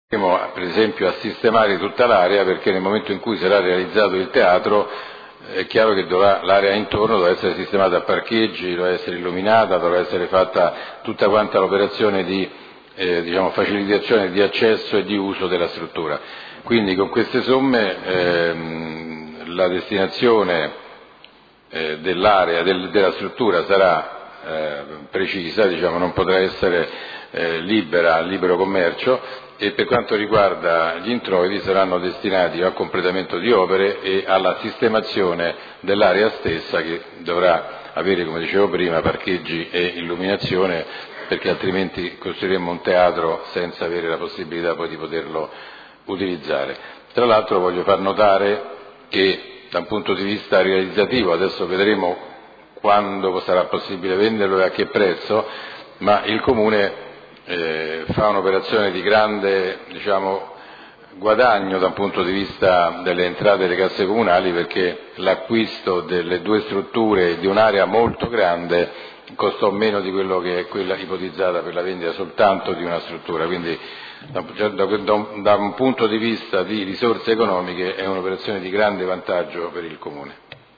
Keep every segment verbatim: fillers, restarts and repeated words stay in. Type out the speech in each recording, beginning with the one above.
per esempio a sistemare tutta l'area, perché nel momento in cui sarà realizzato il teatro è chiaro che dovrà, l'area intorno dovrà essere sistemata a parcheggi, dovrà essere illuminata, dovrà essere fatta tutta quanta l'operazione di eh, diciamo, facilitazione di accesso e di uso della struttura. Quindi con queste somme ehm, la destinazione eh, dell'area, del, della struttura sarà eh, precisa, diciamo, non potrà essere eh, libera al libero commercio, e per quanto riguarda gli introiti saranno destinati al completamento di opere e alla sistemazione dell'area stessa, che dovrà avere, come dicevo prima, parcheggi e illuminazione, perché altrimenti costruiremmo un teatro senza avere la possibilità poi di poterlo utilizzare. Tra l'altro voglio far notare che da un punto di vista realizzativo, adesso vedremo quando sarà possibile venderlo e a che prezzo, ma il Comune Eh, fa un'operazione di grande, diciamo, guadagno da un punto di vista delle entrate delle casse comunali, perché l'acquisto delle due strutture di un'area molto grande costò meno di quello che è quella ipotizzata per la vendita soltanto di una struttura, quindi da, da, da, da un punto di vista di risorse economiche è un'operazione di grande vantaggio per il Comune.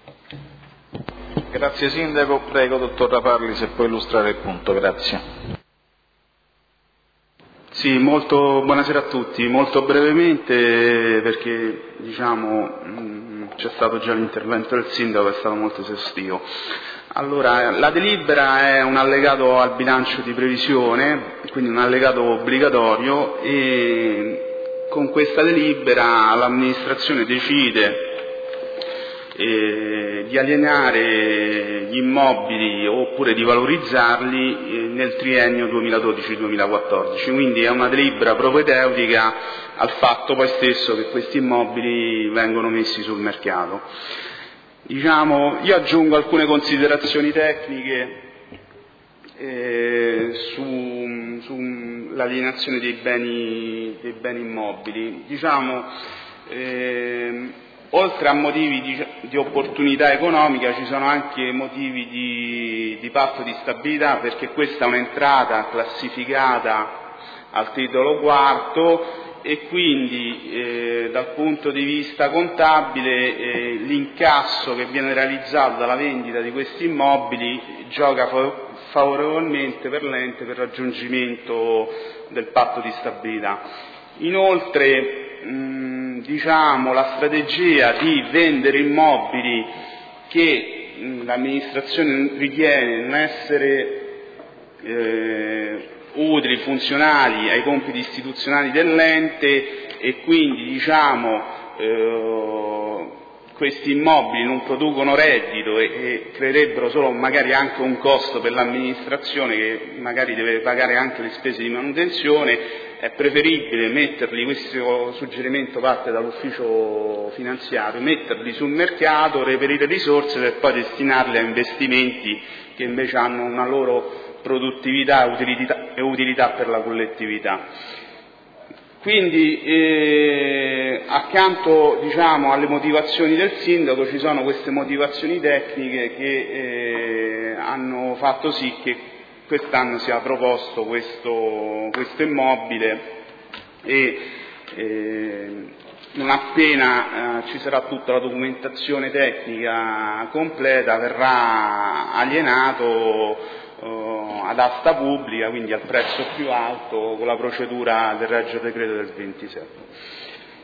Grazie Sindaco, prego dottor Raparli se può illustrare il punto, grazie. Sì, molto, buonasera a tutti. Molto brevemente, perché diciamo mh, c'è stato già l'intervento del Sindaco, è stato molto esaustivo. Allora, la delibera è un allegato al bilancio di previsione, quindi un allegato obbligatorio, e con questa delibera l'amministrazione decide Eh, di alienare gli immobili oppure di valorizzarli eh, nel triennio duemiladodici duemilaquattordici, quindi è una delibera propedeutica al fatto poi stesso che questi immobili vengono messi sul mercato. Diciamo, io aggiungo alcune considerazioni tecniche eh, su, su l'alienazione dei beni, dei beni immobili. Diciamo, eh, oltre a motivi di, di opportunità economica ci sono anche motivi di, di patto di stabilità, perché questa è un'entrata classificata al titolo quarto e quindi eh, dal punto di vista contabile eh, l'incasso che viene realizzato dalla vendita di questi immobili gioca favorevolmente per l'ente per il raggiungimento del patto di stabilità. Inoltre mh, diciamo, la strategia di vendere immobili che mh, l'amministrazione ritiene non essere eh, utili, funzionali ai compiti istituzionali dell'ente, e quindi diciamo eh, questi immobili non producono reddito e, e creerebbero solo magari anche un costo per l'amministrazione, che magari deve pagare anche le spese di manutenzione. È preferibile metterli, questo suggerimento parte dall'ufficio finanziario, metterli sul mercato, reperire risorse per poi destinarli a investimenti che invece hanno una loro produttività e utilità, e utilità per la collettività. Quindi eh, accanto diciamo, alle motivazioni del Sindaco ci sono queste motivazioni tecniche che eh, hanno fatto sì che quest'anno sia proposto questo, questo immobile e eh, non appena eh, ci sarà tutta la documentazione tecnica completa verrà alienato eh, ad asta pubblica, quindi al prezzo più alto con la procedura del Regio Decreto del ventisette.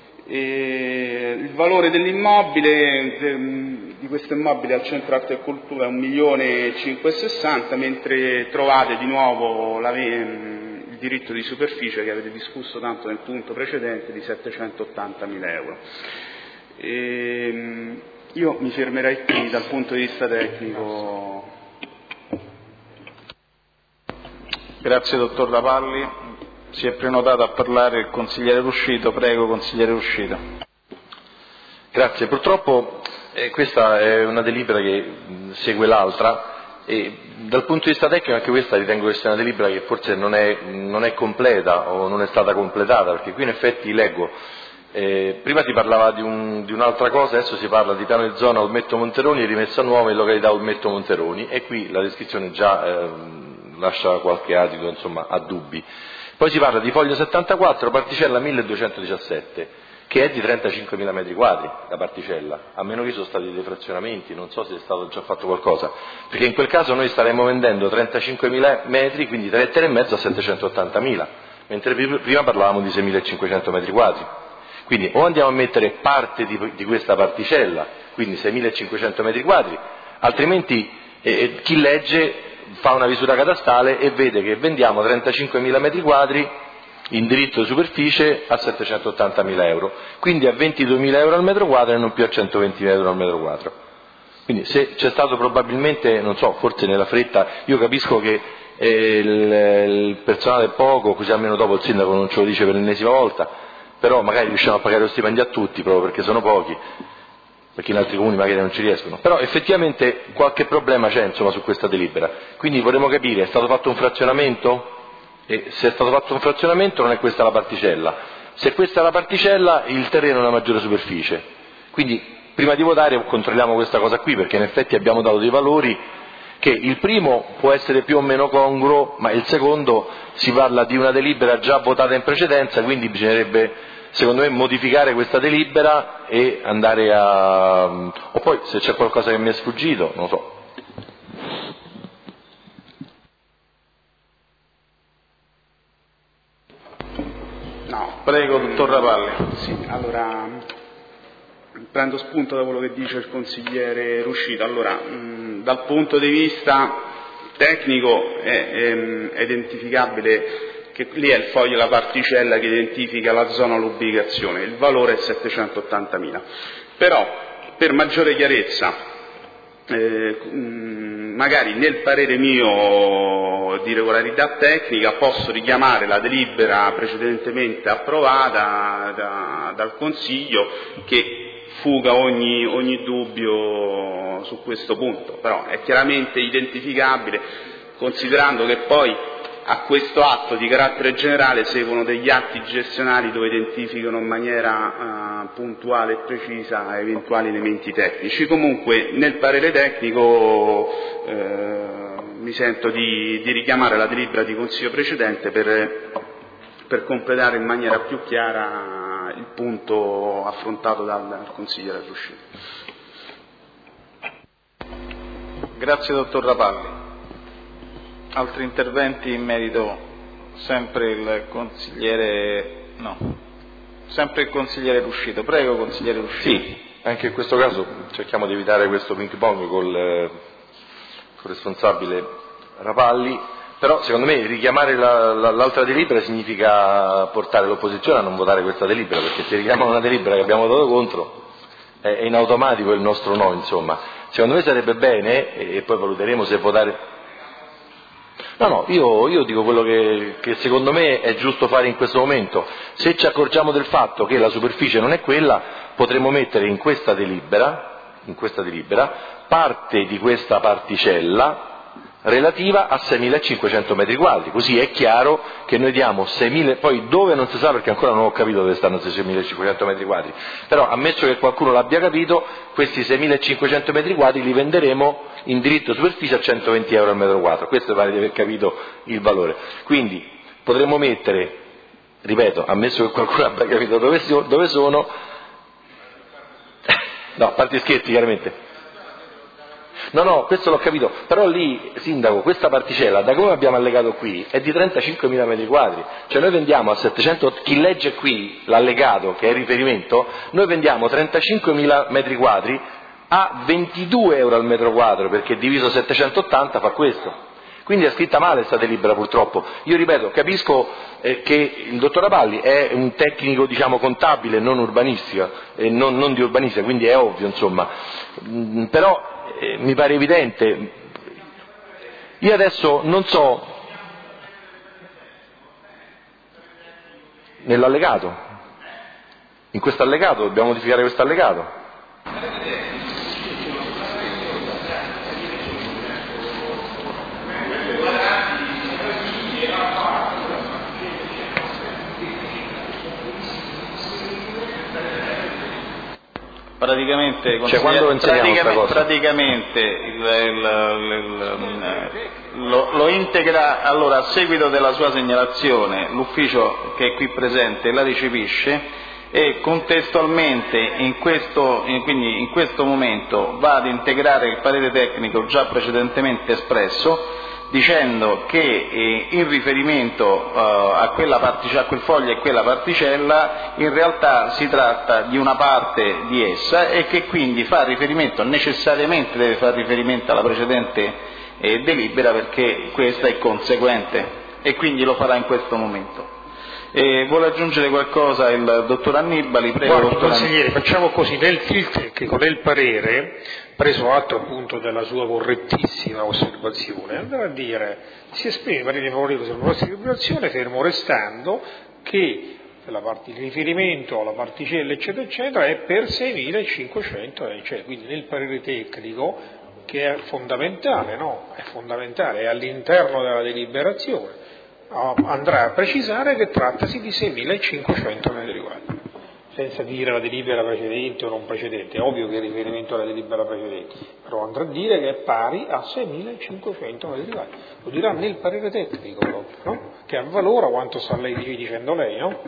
E il valore dell'immobile, di questo immobile al Centro Arte e Cultura è un milione cinquecentosessanta, mentre trovate di nuovo la, il diritto di superficie che avete discusso tanto nel punto precedente di settecentottantamila euro. E io mi fermerei qui dal punto di vista tecnico. Grazie dottor Raparli. Si è prenotato a parlare il consigliere Ruscito, prego consigliere Ruscito. Grazie, purtroppo eh, questa è una delibera che mh, segue l'altra e dal punto di vista tecnico anche questa ritengo che sia una delibera che forse non è, non è completa o non è stata completata, perché qui in effetti leggo, eh, prima si parlava di, un, di un'altra cosa, adesso si parla di piano di zona Olmetto Monteroni e rimessa nuova in località Olmetto Monteroni, e qui la descrizione già eh, lascia qualche adito insomma a dubbi. Poi si parla di foglio settantaquattro, particella milleduecentodiciassette, che è di trentacinquemila metri quadri la particella, a meno che sono stati dei frazionamenti, non so se è stato già fatto qualcosa, perché in quel caso noi staremmo vendendo trentacinquemila metri, quindi tre ettari e mezzo a settecentottantamila, mentre prima parlavamo di seimilacinquecento metri quadri. Quindi o andiamo a mettere parte di, di questa particella, quindi seimilacinquecento metri quadri, altrimenti eh, chi legge fa una visura catastale e vede che vendiamo trentacinquemila metri quadri in diritto di superficie a settecentottantamila euro, quindi a ventiduemila euro al metro quadro e non più a centoventi euro al metro quadro. Quindi se c'è stato probabilmente, non so, forse nella fretta, io capisco che eh, il, il personale è poco, così almeno dopo il sindaco non ce lo dice per l'ennesima volta, però magari riusciamo a pagare lo stipendio a tutti proprio perché sono pochi, perché in altri comuni magari non ci riescono, però effettivamente qualche problema c'è insomma su questa delibera, quindi vorremmo capire, è stato fatto un frazionamento? E se è stato fatto un frazionamento non è questa la particella, se questa è la particella il terreno è una maggiore superficie, quindi prima di votare controlliamo questa cosa qui, perché in effetti abbiamo dato dei valori che il primo può essere più o meno congruo, ma il secondo si parla di una delibera già votata in precedenza, quindi bisognerebbe secondo me modificare questa delibera e andare a... o poi se c'è qualcosa che mi è sfuggito, non lo so. No. Prego, dottor Rapalli. Sì, allora prendo spunto da quello che dice il consigliere Ruscito. Allora, mh, dal punto di vista tecnico è, è, è identificabile che lì è il foglio, la particella che identifica la zona l'ubicazione, il valore è settecentottantamila. Però, per maggiore chiarezza, eh, mh, magari nel parere mio di regolarità tecnica posso richiamare la delibera precedentemente approvata da, dal Consiglio che fuga ogni, ogni dubbio su questo punto, però è chiaramente identificabile, considerando che poi a questo atto di carattere generale seguono degli atti gestionali dove identificano in maniera uh, puntuale e precisa eventuali elementi tecnici. Comunque nel parere tecnico eh, mi sento di, di richiamare la delibera di consiglio precedente per, per completare in maniera più chiara il punto affrontato dal, dal consigliere Ruscito. Grazie dottor Rapalli. Altri interventi in merito? Sempre il consigliere no, sempre il consigliere Ruscito. Prego consigliere Ruscito. Sì, anche in questo caso cerchiamo di evitare questo ping pong col, eh, col responsabile Rapalli, però secondo me richiamare la, la, l'altra delibera significa portare l'opposizione a non votare questa delibera, perché se richiamano una delibera che abbiamo votato contro è, è in automatico il nostro no, insomma. Secondo me sarebbe bene, e, e poi valuteremo se votare. No, no, io, io dico quello che, che secondo me è giusto fare in questo momento. Se ci accorgiamo del fatto che la superficie non è quella, potremmo mettere in questa delibera, in questa delibera parte di questa particella relativa a seimilacinquecento metri quadri, così è chiaro che noi diamo seimila, poi dove non si sa perché ancora non ho capito dove stanno questi seimilacinquecento metri quadri, però ammesso che qualcuno l'abbia capito, questi seimilacinquecento metri quadri li venderemo in diritto superficie a centoventi euro al metro quadro, questo pare di aver capito il valore, quindi potremmo mettere, ripeto, ammesso che qualcuno abbia capito dove, dove sono, no, a parte scherzi chiaramente. No, no, questo l'ho capito, però lì, sindaco, questa particella, da come abbiamo allegato qui, è di trentacinquemila metri quadri, cioè noi vendiamo a settecento, chi legge qui l'allegato, che è il riferimento, noi vendiamo trentacinquemila metri quadri a ventidue euro al metro quadro, perché diviso settecentottanta fa questo. Quindi è scritta male questa delibera purtroppo. Io ripeto, capisco eh, che il dottor Rapalli è un tecnico diciamo contabile, non urbanistica, eh, non, non di urbanistica, quindi è ovvio insomma, mm, però eh, mi pare evidente. Io adesso non so, nell'allegato, in questo allegato, dobbiamo modificare questo allegato. praticamente, cioè, quando praticamente, praticamente il, il, il, lo, lo integra, allora a seguito della sua segnalazione l'ufficio che è qui presente la recepisce e contestualmente in questo, in, quindi in questo momento va ad integrare il parere tecnico già precedentemente espresso, dicendo che eh, in riferimento eh, a, quella particella, a quel foglio e quella particella in realtà si tratta di una parte di essa e che quindi fa riferimento, necessariamente deve fare riferimento alla precedente eh, delibera, perché questa è conseguente, e quindi lo farà in questo momento. E vuole aggiungere qualcosa il dottor Annibali? Prego. Guardi, dottor consigliere, facciamo così, nel il tecnico, nel parere, preso atto appunto della sua correttissima osservazione, andrà a dire, si esprime parere favorevole sulla proposta di deliberazione, fermo restando che la part- il riferimento alla particella eccetera eccetera è per seimilacinquecento, cioè, quindi nel parere tecnico, che è fondamentale, no? È fondamentale, è all'interno della deliberazione, andrà a precisare che trattasi di seimilacinquecento metri quadri, senza dire la delibera precedente o non precedente. È ovvio che è riferimento alla delibera precedente, però andrà a dire che è pari a seimilacinquecento metri quadri. Lo dirà nel parere tecnico proprio, no? Che avvalora quanto sta lei dicendo lei, no?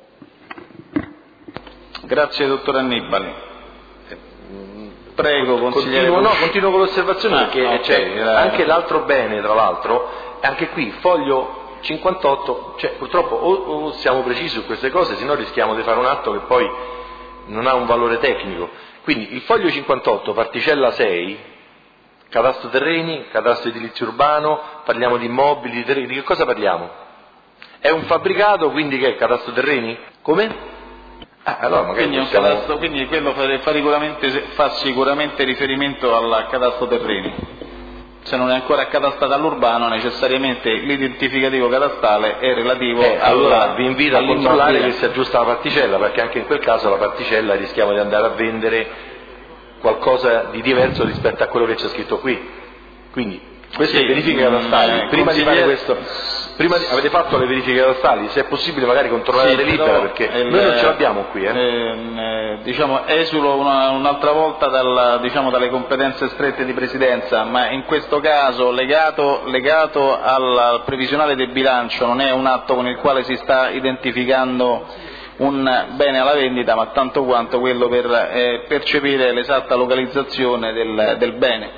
Grazie dottor Annibali. Prego, consigliere. Continuo, no, continuo con l'osservazione, ah, perché okay, c'è eh. anche l'altro bene, tra l'altro, anche qui, foglio cinquantotto, cioè purtroppo o, o siamo precisi su queste cose, se no rischiamo di fare un atto che poi non ha un valore tecnico. Quindi il foglio cinquantotto, particella sei, cadastro terreni, cadastro edilizio urbano, parliamo di immobili, di terreni, di che cosa parliamo? È un fabbricato, quindi che è cadastro terreni? Come? Ah, allora magari quindi, possiamo... un cadastro, quindi quello fa, fa, sicuramente, fa sicuramente riferimento al cadastro terreni. Se non è ancora accatastata all'urbano, necessariamente l'identificativo catastale è relativo eh, alla, allora vi invito a controllare che si aggiusta la particella, perché anche in quel caso la particella rischiamo di andare a vendere qualcosa di diverso rispetto a quello che c'è scritto qui. Quindi queste sì, verifiche catastali, prima di fare questo, prima di, avete fatto le verifiche catastali? Se è possibile magari controllare sì, la delibera, perché il, noi non ce l'abbiamo qui. Eh. Eh, diciamo, esulo una, un'altra volta dal, diciamo, dalle competenze strette di Presidenza, ma in questo caso legato, legato al previsionale del bilancio non è un atto con il quale si sta identificando un bene alla vendita, ma tanto quanto quello per eh, percepire l'esatta localizzazione del, del bene.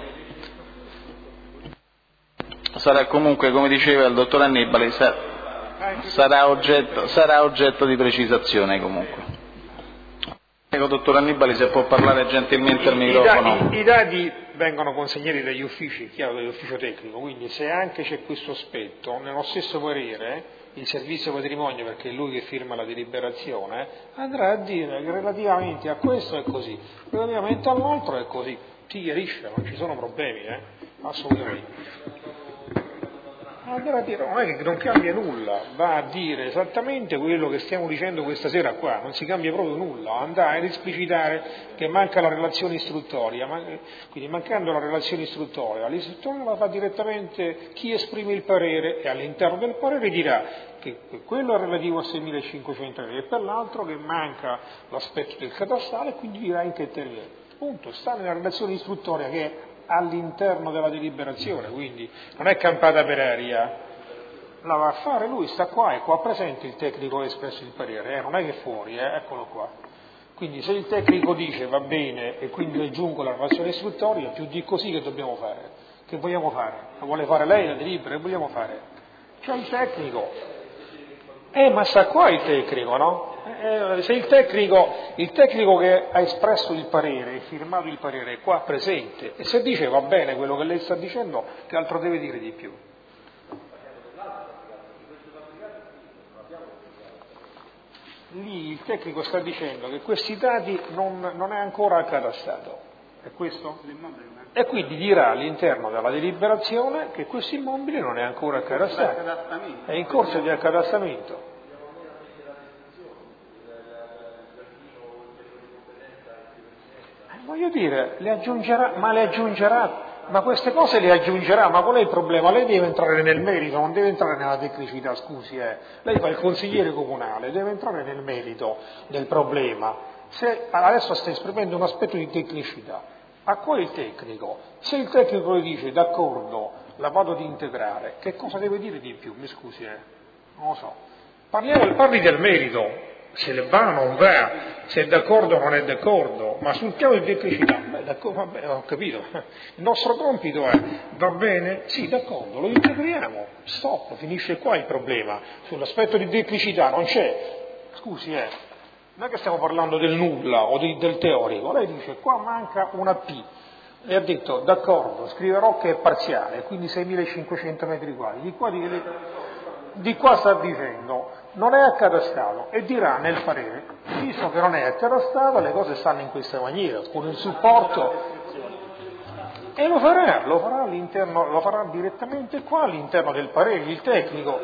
Sarà comunque, come diceva il dottor Annibali, sarà oggetto, sarà oggetto di precisazione comunque. Prego, dottor Annibali, se può parlare gentilmente al microfono. I, i, I dati vengono consegnati dagli uffici, chiaro, dall'ufficio tecnico, quindi se anche c'è questo aspetto, nello stesso parere, il servizio patrimonio, perché è lui che firma la deliberazione, andrà a dire che relativamente a questo è così, relativamente all'altro è così. Ti chiarisce, non ci sono problemi, eh? Assolutamente. Andrà a dire, non è che non cambia nulla, va a dire esattamente quello che stiamo dicendo questa sera qua, non si cambia proprio nulla, andrà a esplicitare che manca la relazione istruttoria, ma, quindi mancando la relazione istruttoria, l'istruttoria la fa direttamente chi esprime il parere e all'interno del parere dirà che quello è relativo a seimilacinquecento euro e per l'altro che manca l'aspetto del catastale e quindi dirà in che termine. Punto, sta nella relazione istruttoria che è all'interno della deliberazione, quindi non è campata per aria, la va a fare lui, sta qua, è qua presente il tecnico che ha espresso il parere, eh, non è che è fuori, eh, eccolo qua. Quindi se il tecnico dice va bene e quindi aggiungo la relazione istruttoria, più di così che dobbiamo fare? Che vogliamo fare? La vuole fare lei la delibera? Che vogliamo fare? C'è il tecnico. Eh, ma sta qua il tecnico, no? Eh, se il tecnico, il tecnico che ha espresso il parere, firmato il parere, è qua presente, e se dice va bene quello che lei sta dicendo, che altro deve dire di più? Lì il tecnico sta dicendo che questi dati non, non è ancora accatastato, è questo? E quindi dirà all'interno della deliberazione che questo immobile non è ancora accatastato, è in corso di accatastamento. Voglio dire, le aggiungerà, ma le aggiungerà, ma queste cose le aggiungerà, ma qual è il problema? Lei deve entrare nel merito, non deve entrare nella tecnicità, scusi, eh. Lei fa il consigliere comunale, deve entrare nel merito del problema. Se adesso sta esprimendo un aspetto di tecnicità, a qua il tecnico, se il tecnico le dice d'accordo, la vado ad integrare, che cosa deve dire di più? Mi scusi, eh. Non lo so. Parliamo, parli del merito. Se le va o non va, se è d'accordo o non è d'accordo, ma sul piano di tecnicità, beh, d'accordo, vabbè, ho capito, il nostro compito è, va bene? Sì, d'accordo, lo integriamo, stop, finisce qua il problema, sull'aspetto di tecnicità non c'è, scusi, eh, non è che stiamo parlando del nulla o di, del teorico, lei dice qua manca una P, e ha detto d'accordo, scriverò che è parziale, quindi seimilacinquecento metri quadri, di qua, di, di qua sta dicendo non è accatastato e dirà nel parere, visto che non è accatastato le cose stanno in questa maniera, con il supporto, e lo farà, lo farà all'interno, lo farà direttamente qua all'interno del parere, il tecnico.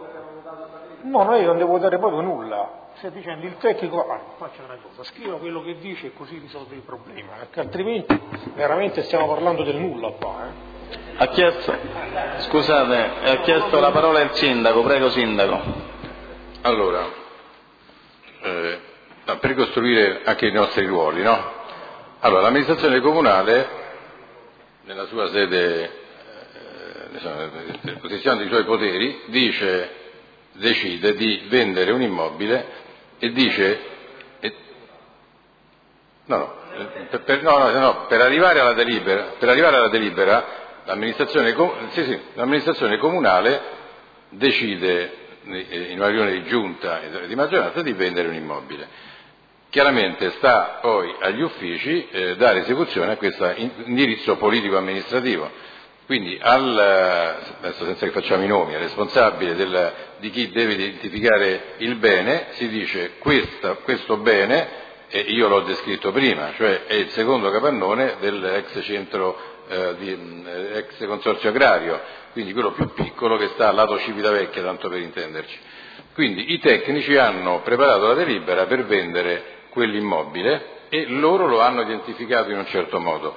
No, noi non devo dare proprio nulla, stai dicendo il tecnico, ah, faccia una cosa, scriva quello che dice e così risolve il problema, perché altrimenti veramente stiamo parlando del nulla qua. Eh. Ha chiesto, scusate, ha chiesto la parola il sindaco, prego sindaco. Allora, eh, per costruire anche i nostri ruoli, no? Allora, l'amministrazione comunale, nella sua sede, eh, nell'esposizione dei suoi poteri, dice, decide di vendere un immobile e dice, e, no, no, per, no, no, no, per arrivare alla delibera, per arrivare alla delibera, l'amministrazione, sì, sì, l'amministrazione comunale decide in una riunione di giunta e di maggioranza di vendere un immobile. Chiaramente sta poi agli uffici eh, dare esecuzione a questo indirizzo politico-amministrativo. Quindi, al, adesso senza che facciamo i nomi, al responsabile del, di chi deve identificare il bene, si dice questa, questo bene, e io l'ho descritto prima, cioè è il secondo capannone dell'ex centro, eh, di, ex consorzio agrario, quindi quello più piccolo che sta al lato Civitavecchia, tanto per intenderci. Quindi i tecnici hanno preparato la delibera per vendere quell'immobile e loro lo hanno identificato in un certo modo.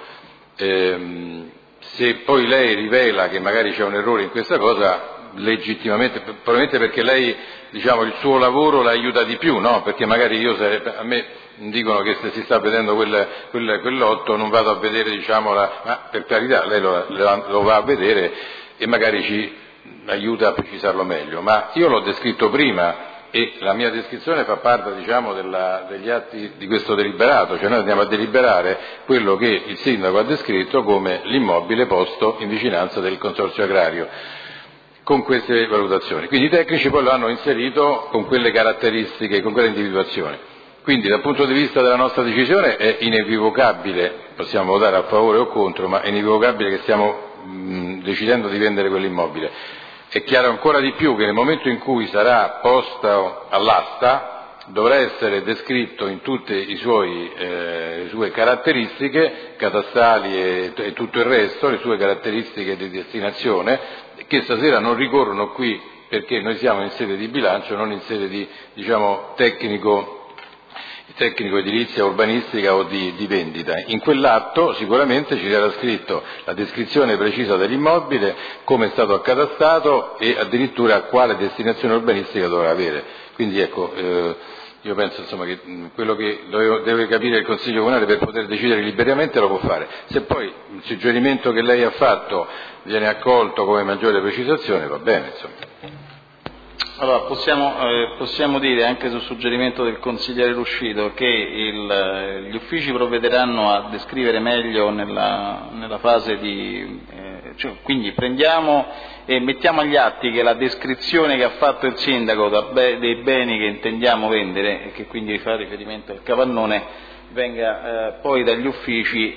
Ehm, se poi lei rivela che magari c'è un errore in questa cosa, legittimamente, probabilmente perché lei, diciamo, il suo lavoro la aiuta di più, no? Perché magari io sarebbe, a me dicono che se si sta vedendo quel, quel, quel lotto non vado a vedere, diciamo, la, ma per carità lei lo, lo va a vedere e magari ci aiuta a precisarlo meglio, ma io l'ho descritto prima e la mia descrizione fa parte, diciamo, della, degli atti di questo deliberato, cioè noi andiamo a deliberare quello che il sindaco ha descritto come l'immobile posto in vicinanza del consorzio agrario, con queste valutazioni. Quindi i tecnici poi lo hanno inserito con quelle caratteristiche, con quelle individuazioni. Quindi dal punto di vista della nostra decisione è inequivocabile, possiamo votare a favore o contro, ma è inequivocabile che stiamo mh, decidendo di vendere quell'immobile. È chiaro ancora di più che nel momento in cui sarà posto all'asta dovrà essere descritto in tutte i suoi, eh, le sue caratteristiche catastali e, e tutto il resto, le sue caratteristiche di destinazione, che stasera non ricorrono qui perché noi siamo in sede di bilancio, non in sede di, diciamo, tecnico tecnico edilizia urbanistica o di, di vendita. In quell'atto sicuramente ci sarà scritto la descrizione precisa dell'immobile, come è stato accatastato e addirittura quale destinazione urbanistica dovrà avere. Quindi ecco, eh, io penso insomma che quello che deve, deve capire il Consiglio Comunale per poter decidere liberamente lo può fare. Se poi il suggerimento che lei ha fatto viene accolto come maggiore precisazione va bene, insomma. Allora, possiamo, eh, possiamo dire anche sul suggerimento del consigliere Ruscito che il, gli uffici provvederanno a descrivere meglio nella, nella fase di... Eh, cioè, quindi prendiamo e mettiamo agli atti che la descrizione che ha fatto il sindaco da be- dei beni che intendiamo vendere e che quindi fa riferimento al capannone venga eh, poi dagli uffici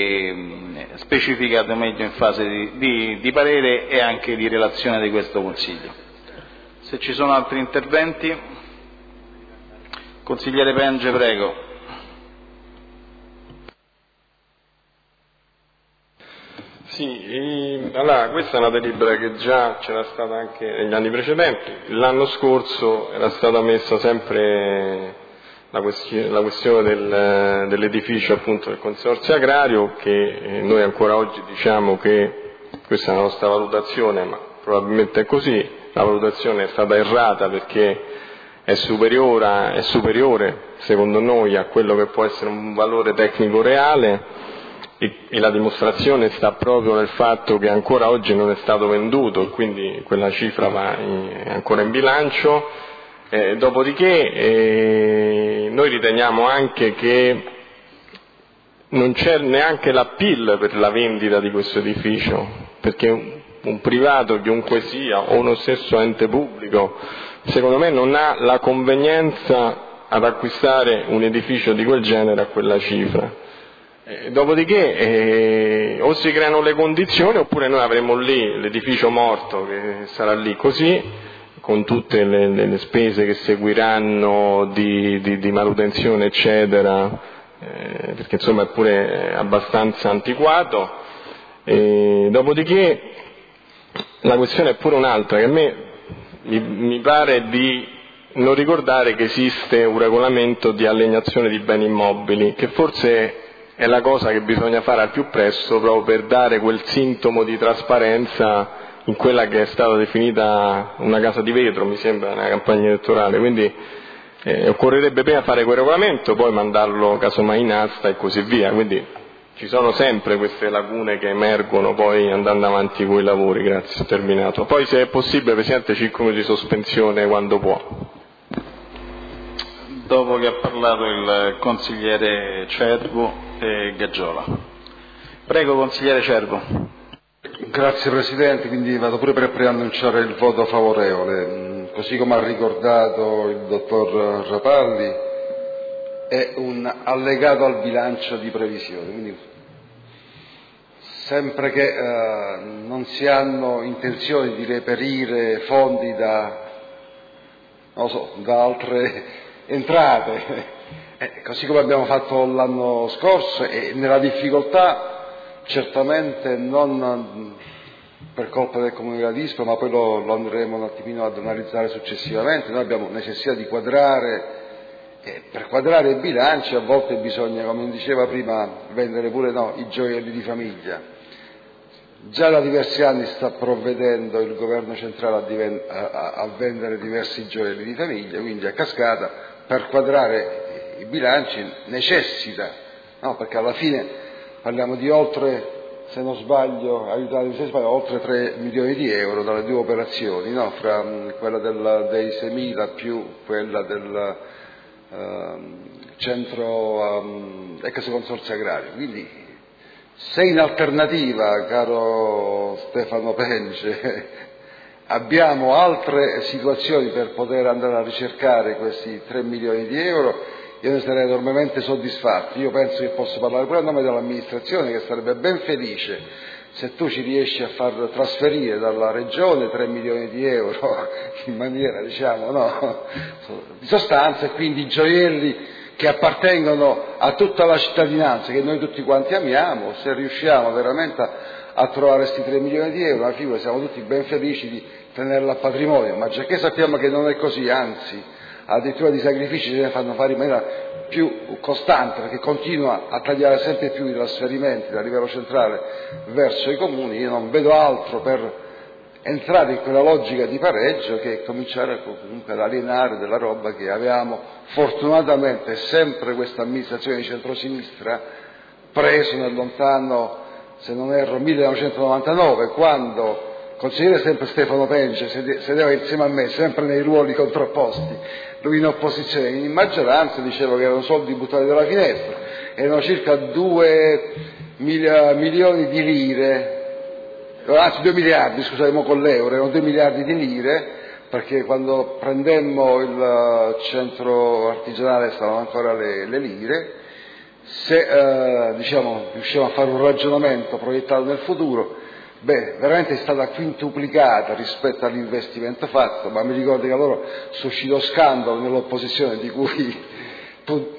e, eh, specificato meglio in fase di, di, di parere e anche di relazione di questo Consiglio. Se ci sono altri interventi, consigliere Penge, prego. Sì, e, allora questa è una delibera che già c'era stata anche negli anni precedenti. L'anno scorso era stata messa sempre la questione, la questione del, dell'edificio appunto del Consorzio Agrario, che noi ancora oggi diciamo che questa è la nostra valutazione, ma probabilmente è così, la valutazione è stata errata perché è superiore, è superiore secondo noi a quello che può essere un valore tecnico reale e, e la dimostrazione sta proprio nel fatto che ancora oggi non è stato venduto e quindi quella cifra va in, è ancora in bilancio. Eh, dopodiché eh, noi riteniamo anche che non c'è neanche l'appeal per la vendita di questo edificio, perché un, un privato, chiunque sia, o uno stesso ente pubblico, secondo me non ha la convenienza ad acquistare un edificio di quel genere a quella cifra. Eh, dopodiché eh, o si creano le condizioni oppure noi avremo lì l'edificio morto che sarà lì così, con tutte le, le, le spese che seguiranno di, di, di manutenzione eccetera, eh, perché insomma è pure abbastanza antiquato. E dopodiché la questione è pure un'altra, che a me mi, mi pare di non ricordare che esiste un regolamento di alienazione di beni immobili, che forse è la cosa che bisogna fare al più presto proprio per dare quel sintomo di trasparenza in quella che è stata definita una casa di vetro, mi sembra, nella campagna elettorale. Quindi eh, occorrerebbe prima fare quel regolamento, poi mandarlo casomai in asta e così via. Quindi ci sono sempre queste lacune che emergono poi andando avanti con i lavori. Grazie, ho terminato. Poi se è possibile, Presidente, cinque minuti di sospensione quando può. Dopo che ha parlato il consigliere Cervo e Gaggiola. Prego, consigliere Cervo. Grazie Presidente, quindi vado pure per preannunciare il voto favorevole. Così come ha ricordato il dottor Rapalli, è un allegato al bilancio di previsione, quindi sempre che eh, non si hanno intenzioni di reperire fondi da, non so, da altre entrate, eh, così come abbiamo fatto l'anno scorso, e nella difficoltà certamente non per colpa del Comune di Ladispoli, ma poi lo, lo andremo un attimino ad analizzare successivamente. Noi abbiamo necessità di quadrare, e per quadrare i bilanci a volte bisogna, come diceva prima, vendere pure no, i gioielli di famiglia. Già da diversi anni sta provvedendo il governo centrale a, diven- a, a vendere diversi gioielli di famiglia, quindi a cascata per quadrare i bilanci necessita, no, perché alla fine parliamo di oltre, se non sbaglio, aiutatemi se sbaglio, oltre tre milioni di euro dalle due operazioni, no? Fra um, quella del, dei seimila più quella del uh, centro um, ex consorzio agrario. Quindi se in alternativa, caro Stefano Pence, abbiamo altre situazioni per poter andare a ricercare questi tre milioni di euro, io ne sarei enormemente soddisfatto. Io penso che posso parlare pure a nome dell'amministrazione, che sarebbe ben felice se tu ci riesci a far trasferire dalla regione tre milioni di euro in maniera, diciamo, no, di sostanza, e quindi gioielli che appartengono a tutta la cittadinanza, che noi tutti quanti amiamo. Se riusciamo veramente a, a trovare questi tre milioni di euro, alla fine siamo tutti ben felici di tenerla a patrimonio, ma già che sappiamo che non è così, anzi addirittura di sacrifici se ne fanno fare in maniera più costante, perché continua a tagliare sempre più i trasferimenti dal livello centrale verso i comuni. Io non vedo altro per entrare in quella logica di pareggio che cominciare comunque ad alienare della roba che avevamo fortunatamente sempre questa amministrazione di centrosinistra preso nel lontano, se non erro, millenovecentonovantanove, quando consigliere sempre Stefano Pence sedeva insieme a me, sempre nei ruoli contrapposti, lui in opposizione, in maggioranza, dicevo che erano soldi buttati dalla finestra, erano circa due milioni di lire, anzi due miliardi, scusate, con l'euro, erano due miliardi di lire, perché quando prendemmo il centro artigianale stavano ancora le, le lire. Se eh, diciamo riusciamo a fare un ragionamento proiettato nel futuro, beh, veramente è stata quintuplicata rispetto all'investimento fatto, ma mi ricordo che allora suscitò scandalo nell'opposizione di cui tu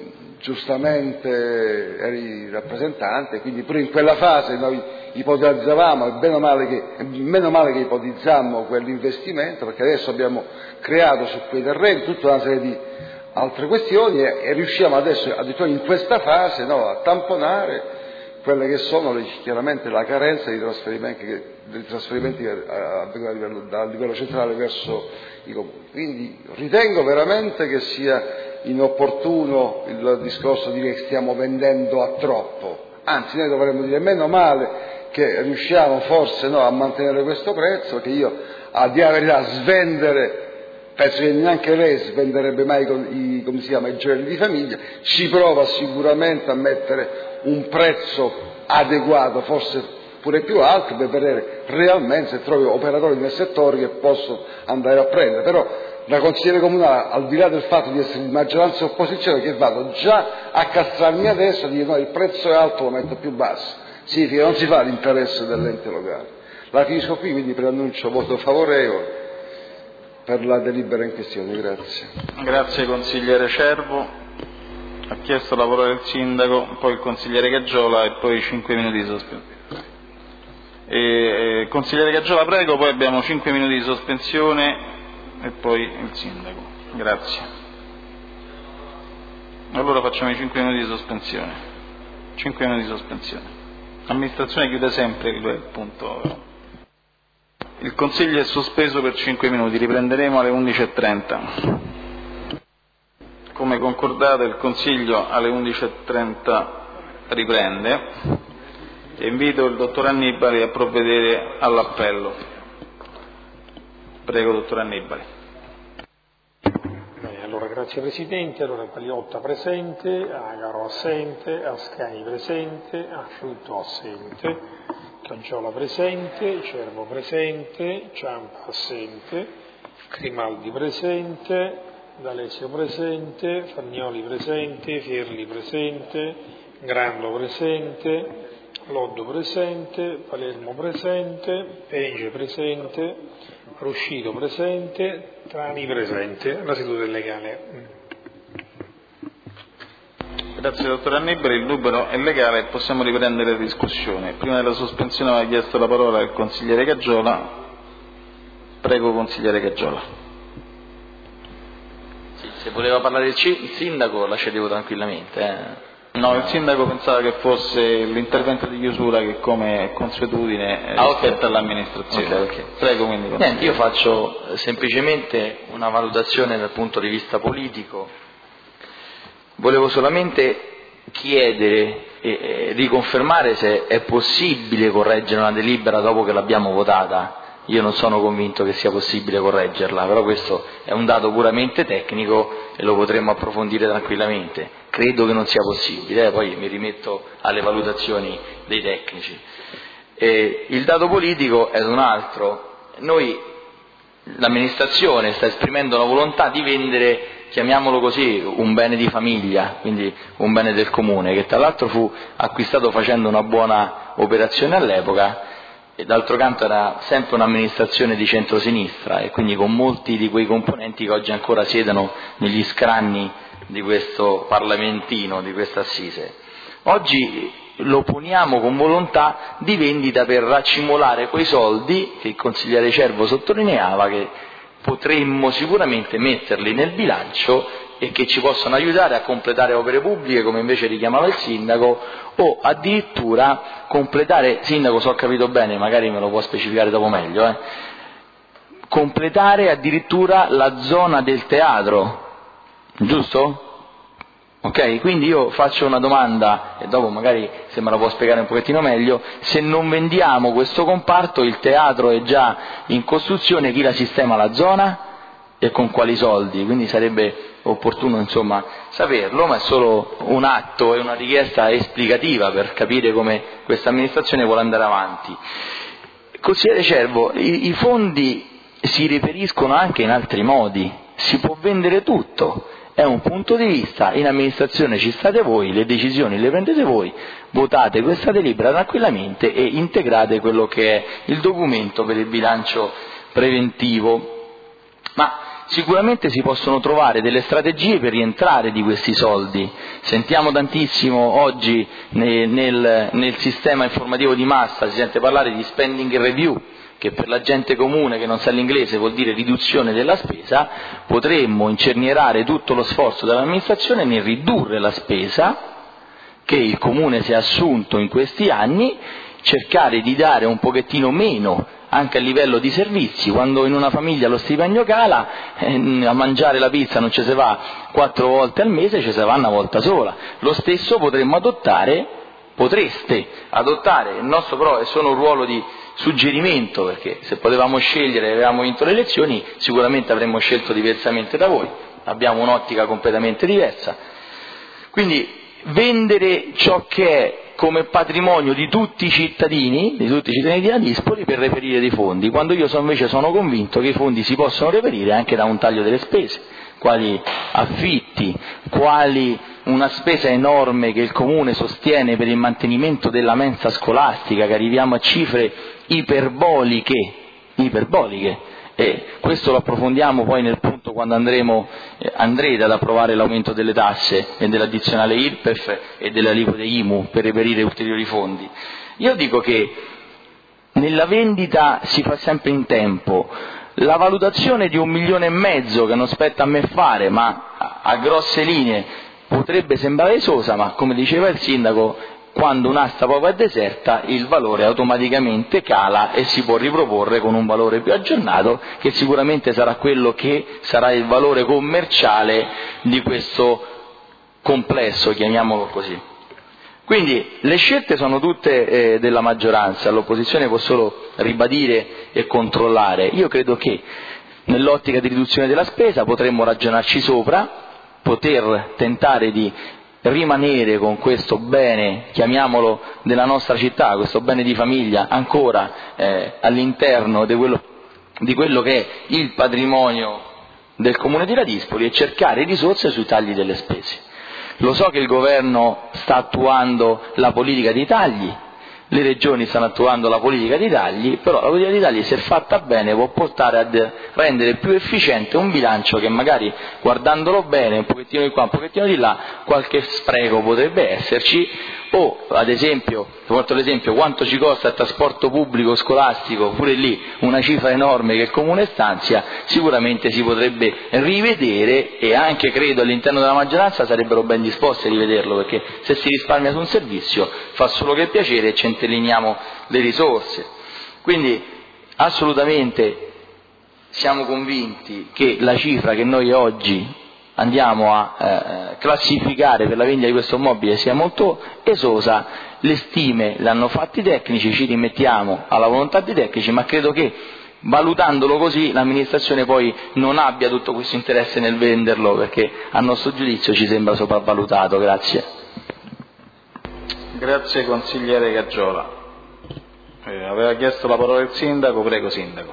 giustamente eri rappresentante, quindi pure in quella fase noi ipotizzavamo, e meno male che, meno male che ipotizzammo quell'investimento, perché adesso abbiamo creato su quei terreni tutta una serie di altre questioni e, e riusciamo adesso, addirittura in questa fase, no, a tamponare quelle che sono le, chiaramente la carenza di trasferimenti che, dei trasferimenti che avvengono a livello, dal livello centrale verso i comuni. Quindi ritengo veramente che sia inopportuno il discorso di dire che stiamo vendendo a troppo, anzi noi dovremmo dire meno male che riusciamo forse no, a mantenere questo prezzo, che io a dire la verità svendere, penso che neanche lei svenderebbe mai i, come si chiama, i gioielli di famiglia, ci prova sicuramente a mettere un prezzo adeguato, forse pure più alto, per vedere realmente se trovi operatori nel settore che possono andare a prendere. Però da consigliere comunale, al di là del fatto di essere di maggioranza e opposizione, che vado già a castrarmi adesso e dire no, il prezzo è alto, lo metto più basso, significa che non si fa l'interesse dell'ente locale. La finisco qui, quindi preannuncio voto favorevole per la delibera in questione. Grazie. Grazie consigliere Cervo. Ha chiesto la parola il sindaco, poi il consigliere Gaggiola e poi cinque minuti di sospensione. E, eh, consigliere Gaggiola prego, poi abbiamo cinque minuti di sospensione e poi il sindaco. Grazie. Allora facciamo i cinque minuti di sospensione. cinque minuti di sospensione. L'amministrazione chiude sempre il punto. Il consiglio è sospeso per cinque minuti, riprenderemo alle undici e trenta. Come concordato il Consiglio alle undici e trenta riprende e invito il dottor Annibali a provvedere all'appello. Prego, dottor Annibali. Bene, allora, grazie Presidente. Allora, Paliotta presente, Agaro assente, Ascani presente, Asciutto assente, Caggiola presente, Cervo presente, Ciampa assente, Grimaldi presente, D'Alessio presente, Fagnoli presente, Fierli presente, Grando presente, Loddo presente, Palermo presente, Penge presente, Ruscito presente, Trani presente. La seduta è legale. Grazie dottor Annibali, il numero è legale e possiamo riprendere la discussione. Prima della sospensione aveva chiesto la parola il consigliere Gaggiola. Prego consigliere Gaggiola. Se voleva parlare il, c- il sindaco la cedevo tranquillamente. Eh. No, il sindaco pensava che fosse l'intervento di chiusura che come consuetudine ah, rispetto okay. all'amministrazione. Okay, okay. Prego quindi. Niente, io faccio semplicemente una valutazione dal punto di vista politico. Volevo solamente chiedere e, e riconfermare se è possibile correggere una delibera dopo che l'abbiamo votata. Io non sono convinto che sia possibile correggerla, però questo è un dato puramente tecnico e lo potremmo approfondire tranquillamente. Credo che non sia possibile, eh, poi mi rimetto alle valutazioni dei tecnici. E il dato politico è un altro. Noi, l'amministrazione sta esprimendo la volontà di vendere, chiamiamolo così, un bene di famiglia, quindi un bene del comune, che tra l'altro fu acquistato facendo una buona operazione all'epoca. E d'altro canto era sempre un'amministrazione di centrosinistra e quindi con molti di quei componenti che oggi ancora siedono negli scranni di questo parlamentino, di questa assise. Oggi lo poniamo con volontà di vendita per raccimolare quei soldi che il consigliere Cervo sottolineava che potremmo sicuramente metterli nel bilancio e che ci possono aiutare a completare opere pubbliche, come invece richiamava il sindaco, o addirittura completare, sindaco, se ho capito bene, magari me lo può specificare dopo meglio, eh, completare addirittura la zona del teatro, giusto? Ok? Quindi io faccio una domanda, e dopo magari se me la può spiegare un pochettino meglio, se non vendiamo questo comparto, il teatro è già in costruzione, chi la sistema la zona? E con quali soldi? Quindi sarebbe opportuno insomma saperlo, ma è solo un atto e una richiesta esplicativa per capire come questa amministrazione vuole andare avanti. Consigliere Cervo, i, i fondi si reperiscono anche in altri modi, si può vendere tutto, è un punto di vista, in amministrazione ci state voi, le decisioni le prendete voi, votate questa delibera tranquillamente e integrate quello che è il documento per il bilancio preventivo. Ma sicuramente si possono trovare delle strategie per rientrare di questi soldi. Sentiamo tantissimo oggi nel, nel, nel sistema informativo di massa, si sente parlare di spending review, che per la gente comune che non sa l'inglese vuol dire riduzione della spesa, potremmo incernierare tutto lo sforzo dell'amministrazione nel ridurre la spesa che il comune si è assunto in questi anni, cercare di dare un pochettino meno anche a livello di servizi. Quando in una famiglia lo stipendio cala, eh, a mangiare la pizza non ci si va quattro volte al mese, ci si va una volta sola. Lo stesso potremmo adottare, potreste adottare, il nostro però è solo un ruolo di suggerimento, perché se potevamo scegliere e avevamo vinto le elezioni sicuramente avremmo scelto diversamente da voi, abbiamo un'ottica completamente diversa. Quindi vendere ciò che è come patrimonio di tutti i cittadini, di tutti i cittadini di Ladispoli per reperire dei fondi, quando io so, invece sono convinto che i fondi si possono reperire anche da un taglio delle spese, quali affitti, quali una spesa enorme che il comune sostiene per il mantenimento della mensa scolastica, che arriviamo a cifre iperboliche, iperboliche. E questo lo approfondiamo poi nel punto quando andremo, eh, andrete ad approvare l'aumento delle tasse e dell'addizionale I R P E F e delle aliquote I M U per reperire ulteriori fondi. Io dico che nella vendita si fa sempre in tempo. La valutazione di un milione e mezzo, che non spetta a me fare, ma a, a grosse linee potrebbe sembrare esosa, ma come diceva il sindaco, quando un'asta proprio è deserta il valore automaticamente cala e si può riproporre con un valore più aggiornato, che sicuramente sarà quello che sarà il valore commerciale di questo complesso, chiamiamolo così. Quindi le scelte sono tutte eh, della maggioranza, l'opposizione può solo ribadire e controllare. Io credo che nell'ottica di riduzione della spesa potremmo ragionarci sopra, poter tentare di rimanere con questo bene, chiamiamolo, della nostra città, questo bene di famiglia ancora eh, all'interno di quello, di quello che è il patrimonio del comune di Ladispoli, e cercare risorse sui tagli delle spese. Lo so che il governo sta attuando la politica dei tagli, le regioni stanno attuando la politica dei tagli, però la politica dei tagli, se fatta bene, può portare a rendere più efficiente un bilancio che magari, guardandolo bene, un pochettino di qua, un pochettino di là, qualche spreco potrebbe esserci, o ad esempio, porto l'esempio, quanto ci costa il trasporto pubblico scolastico, pure lì una cifra enorme che il comune stanzia, sicuramente si potrebbe rivedere, e anche credo all'interno della maggioranza sarebbero ben disposti a rivederlo, perché se si risparmia su un servizio fa solo che piacere e centelliniamo le risorse. Quindi assolutamente siamo convinti che la cifra che noi oggi andiamo a eh, classificare per la vendita di questo immobile sia molto esosa. Le stime le hanno fatti i tecnici, ci rimettiamo alla volontà dei tecnici, ma credo che valutandolo così l'amministrazione poi non abbia tutto questo interesse nel venderlo, perché a nostro giudizio ci sembra sopravvalutato. Grazie. Grazie consigliere Gaggiola. Eh, aveva chiesto la parola il sindaco, prego sindaco.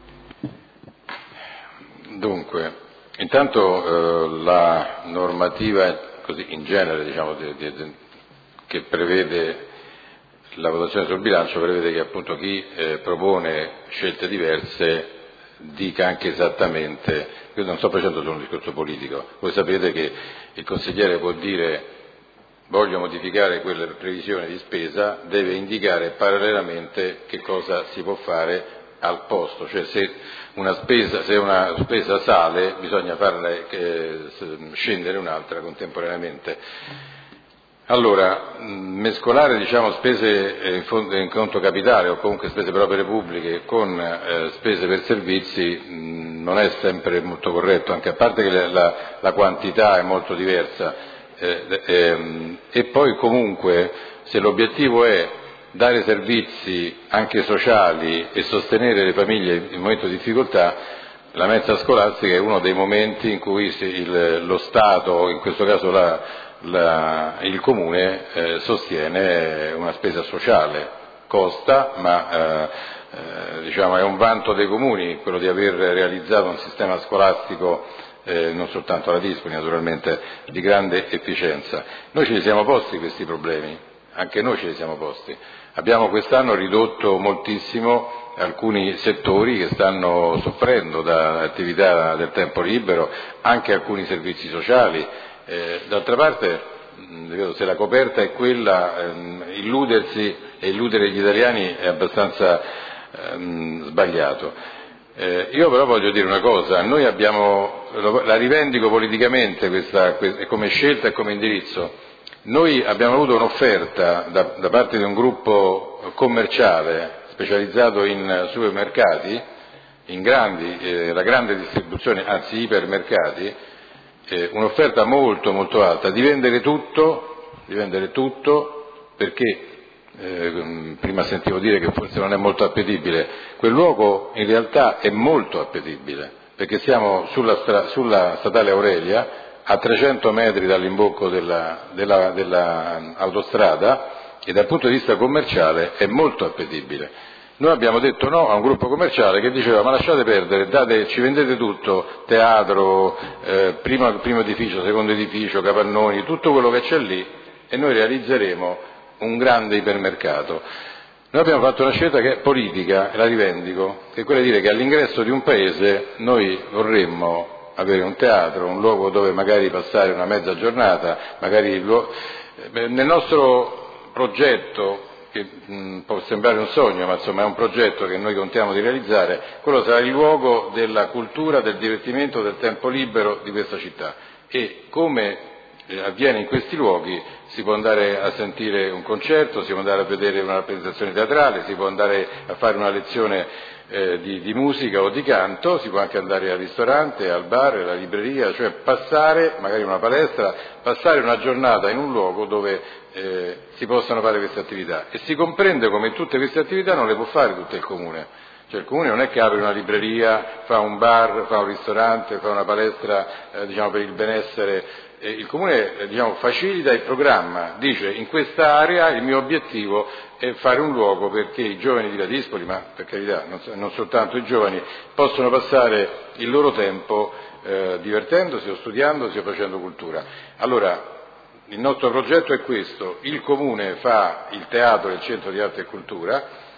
Dunque, intanto eh, la normativa così in genere, diciamo, di, di, di, che prevede la votazione sul bilancio, prevede che appunto chi eh, propone scelte diverse dica anche esattamente, io non sto facendo solo un discorso politico, voi sapete che il consigliere può dire voglio modificare quelle previsioni di spesa, deve indicare parallelamente che cosa si può fare al posto, cioè se una spesa, se una spesa sale bisogna farne eh, scendere un'altra contemporaneamente. Allora, mescolare diciamo, spese in, fondo, in conto capitale o comunque spese per opere pubbliche con eh, spese per servizi mh, non è sempre molto corretto, anche a parte che la, la, la quantità è molto diversa eh, ehm, e poi comunque se l'obiettivo è dare servizi anche sociali e sostenere le famiglie in momento di difficoltà, la mensa scolastica è uno dei momenti in cui si, il, lo Stato, in questo caso la, la, il Comune, eh, sostiene una spesa sociale, costa, ma eh, eh, diciamo, è un vanto dei comuni quello di aver realizzato un sistema scolastico, eh, non soltanto a Ladispoli naturalmente, di grande efficienza. Noi ce li siamo posti questi problemi, anche noi ce li siamo posti. Abbiamo quest'anno ridotto moltissimo alcuni settori che stanno soffrendo da attività del tempo libero, anche alcuni servizi sociali. Eh, d'altra parte, mh, se la coperta è quella, ehm, illudersi e illudere gli italiani è abbastanza ehm, sbagliato. Eh, io però voglio dire una cosa, noi abbiamo, la rivendico politicamente questa, come scelta e come indirizzo, noi abbiamo avuto un'offerta da, da parte di un gruppo commerciale specializzato in supermercati, in grandi, eh, la grande distribuzione, anzi ipermercati, eh, un'offerta molto molto alta di vendere tutto, di vendere tutto perché Eh, prima sentivo dire che forse non è molto appetibile, quel luogo in realtà è molto appetibile, perché siamo sulla, stra- sulla statale Aurelia, a trecento metri dall'imbocco della, della, della autostrada, e dal punto di vista commerciale è molto appetibile. Noi abbiamo detto no a un gruppo commerciale che diceva ma lasciate perdere, date, ci vendete tutto, teatro, eh, primo, primo edificio, secondo edificio, capannoni, tutto quello che c'è lì, e noi realizzeremo un grande ipermercato. Noi abbiamo fatto una scelta che è politica, e la rivendico, che è quella di dire che all'ingresso di un paese noi vorremmo avere un teatro, un luogo dove magari passare una mezza giornata, magari nel nostro progetto, che mh, può sembrare un sogno, ma insomma è un progetto che noi contiamo di realizzare, quello sarà il luogo della cultura, del divertimento, del tempo libero di questa città, e come avviene in questi luoghi si può andare a sentire un concerto, si può andare a vedere una rappresentazione teatrale, si può andare a fare una lezione eh, di, di musica o di canto, si può anche andare al ristorante, al bar, alla libreria, cioè passare, magari una palestra, passare una giornata in un luogo dove eh, si possano fare queste attività, e si comprende come tutte queste attività non le può fare tutto il Comune. Cioè il Comune non è che apre una libreria, fa un bar, fa un ristorante, fa una palestra eh, diciamo per il benessere. Eh, il Comune eh, diciamo, facilita il programma, dice in questa area il mio obiettivo è fare un luogo perché i giovani di Ladispoli, ma per carità non, non soltanto i giovani, possono passare il loro tempo eh, divertendosi o studiandosi o facendo cultura. Allora il nostro progetto è questo: il Comune fa il teatro e il centro di arte e cultura,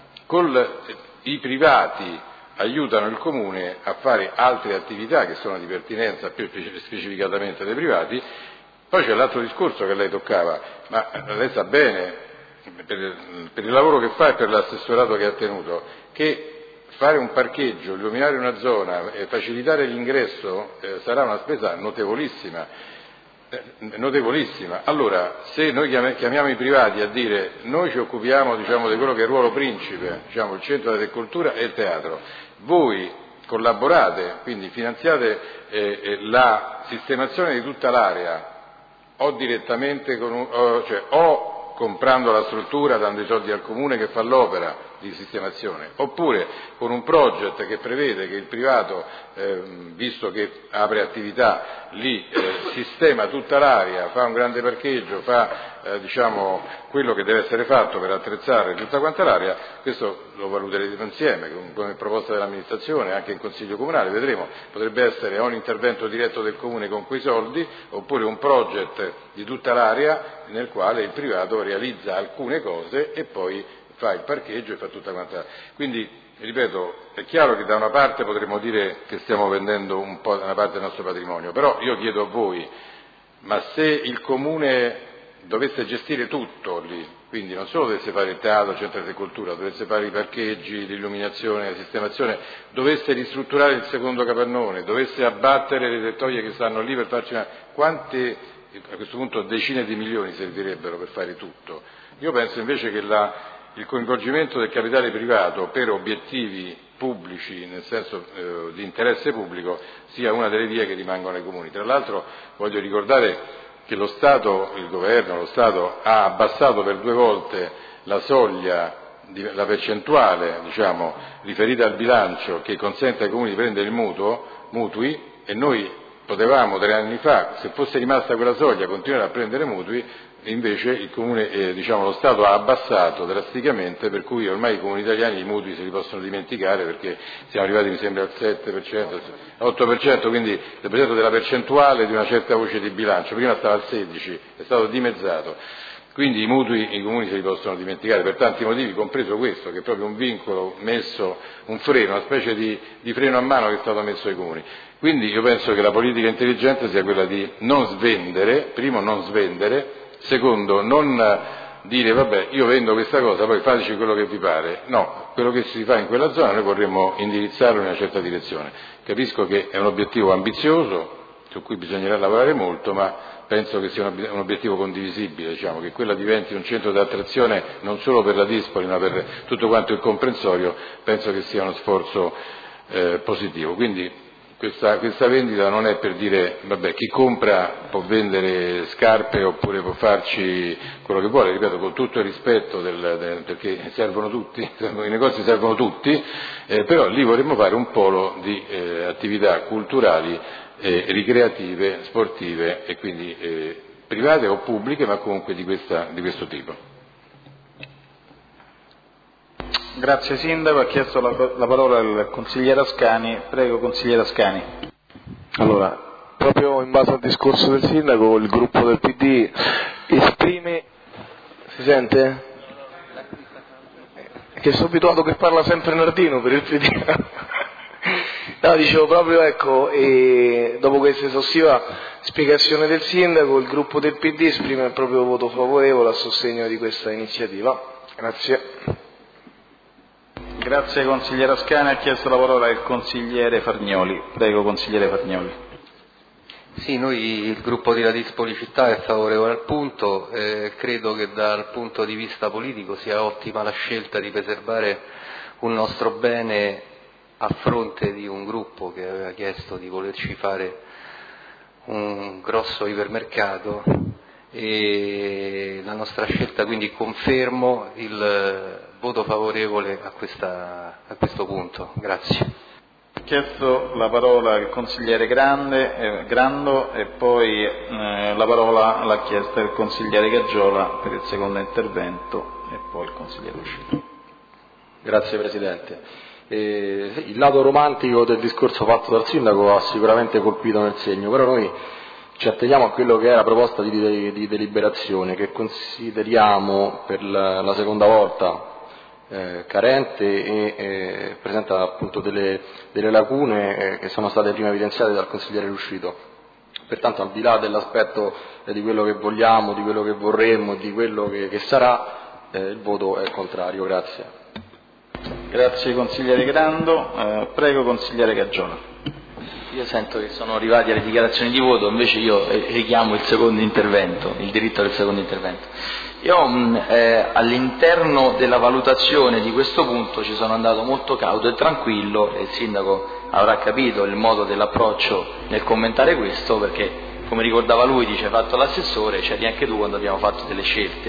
col i privati aiutano il Comune a fare altre attività che sono di pertinenza più specificatamente dei privati. Poi c'è l'altro discorso che lei toccava, ma lei sa bene, per, per il lavoro che fa e per l'assessorato che ha tenuto, che fare un parcheggio, illuminare una zona e facilitare l'ingresso eh, sarà una spesa notevolissima. notevolissima. Allora, se noi chiamiamo i privati a dire noi ci occupiamo diciamo, di quello che è il ruolo principe, diciamo, il centro della cultura e il teatro, voi collaborate, quindi finanziate eh, eh, la sistemazione di tutta l'area, o direttamente con un, o, cioè, o comprando la struttura, dando i soldi al Comune che fa l'opera di sistemazione, oppure con un project che prevede che il privato, eh, visto che apre attività lì, eh, sistema tutta l'area, fa un grande parcheggio, fa eh, diciamo quello che deve essere fatto per attrezzare tutta quanta l'area. Questo lo valuteremo insieme come proposta dell'amministrazione, anche in Consiglio Comunale, vedremo, potrebbe essere o un intervento diretto del Comune con quei soldi, oppure un project di tutta l'area nel quale il privato realizza alcune cose e poi fa il parcheggio e fa tutta quanta. Quindi, ripeto, è chiaro che da una parte potremmo dire che stiamo vendendo un po' una parte del nostro patrimonio, però io chiedo a voi, ma se il Comune dovesse gestire tutto lì, quindi non solo dovesse fare il teatro, il centro di cultura, dovesse fare i parcheggi, l'illuminazione, la sistemazione, dovesse ristrutturare il secondo capannone, dovesse abbattere le tettoie che stanno lì per farci una... quante, a questo punto decine di milioni servirebbero per fare tutto? Io penso invece che la il coinvolgimento del capitale privato per obiettivi pubblici, nel senso eh, di interesse pubblico, sia una delle vie che rimangono ai comuni. Tra l'altro voglio ricordare che lo Stato, il governo, lo Stato ha abbassato per due volte la soglia, di, la percentuale diciamo, riferita al bilancio che consente ai comuni di prendere il mutuo, mutui, e noi potevamo tre anni fa, se fosse rimasta quella soglia, continuare a prendere mutui. Invece il Comune, eh, diciamo, lo Stato ha abbassato drasticamente, per cui ormai i comuni italiani i mutui se li possono dimenticare, perché siamo arrivati mi sembra al sette per cento, otto per cento, quindi ripeto della percentuale di una certa voce di bilancio, prima stava al sedici per cento, è stato dimezzato. Quindi i mutui i comuni se li possono dimenticare per tanti motivi, compreso questo, che è proprio un vincolo messo, un freno, una specie di, di freno a mano che è stato messo ai comuni. Quindi io penso che la politica intelligente sia quella di non svendere, primo non svendere, secondo, non dire vabbè io vendo questa cosa, poi fateci quello che vi pare, no, quello che si fa in quella zona noi vorremmo indirizzarlo in una certa direzione. Capisco che è un obiettivo ambizioso, su cui bisognerà lavorare molto, ma penso che sia un obiettivo condivisibile, diciamo, che quella diventi un centro di attrazione non solo per la Dispoli ma per tutto quanto il comprensorio, penso che sia uno sforzo eh, positivo. Quindi questa, questa vendita non è per dire vabbè, chi compra può vendere scarpe oppure può farci quello che vuole, ripeto, con tutto il rispetto del, del, perché servono tutti, i negozi servono tutti, eh, però lì vorremmo fare un polo di eh, attività culturali, eh, ricreative, sportive e quindi eh, private o pubbliche, ma comunque di, questa, di questo tipo. Grazie Sindaco, ha chiesto la, la parola il consigliere Ascani. Prego consigliere Ascani. Allora, proprio in base al discorso del Sindaco, il gruppo del P D esprime... Si sente? Che sono abituato che parla sempre Nardino per il P D. No, dicevo proprio, ecco, e dopo questa esaustiva spiegazione del Sindaco, il gruppo del P D esprime il proprio voto favorevole a sostegno di questa iniziativa. Grazie. Grazie consigliere Ascani, ha chiesto la parola il consigliere Fargnoli. Prego consigliere Fargnoli. Sì, noi il gruppo di La Dispoli Città è favorevole al punto, eh, credo che dal punto di vista politico sia ottima la scelta di preservare un nostro bene a fronte di un gruppo che aveva chiesto di volerci fare un grosso ipermercato, e la nostra scelta, quindi confermo il voto favorevole a, questa, a questo punto. Grazie. Ha chiesto la parola il consigliere Grande, eh, Grando e poi eh, la parola l'ha chiesta il consigliere Gaggiola per il secondo intervento e poi il consigliere Uscito. Grazie Presidente. Eh, il lato romantico del discorso fatto dal Sindaco ha sicuramente colpito nel segno, però noi ci atteniamo a quello che è la proposta di, di, di deliberazione, che consideriamo per la, la seconda volta eh, carente e eh, presenta appunto delle, delle lacune eh, che sono state prima evidenziate dal consigliere Ruscito. Pertanto, al di là dell'aspetto eh, di quello che vogliamo, di quello che vorremmo, di quello che, che sarà, eh, il voto è contrario. Grazie. Grazie consigliere Grando. Eh, prego consigliere Gaggiola. Io sento che sono arrivati alle dichiarazioni di voto, invece io richiamo il secondo intervento, il diritto del secondo intervento. Io mh, eh, all'interno della valutazione di questo punto ci sono andato molto cauto e tranquillo, e il Sindaco avrà capito il modo dell'approccio nel commentare questo, perché come ricordava lui, dice fatto l'assessore, c'eri anche tu quando abbiamo fatto delle scelte.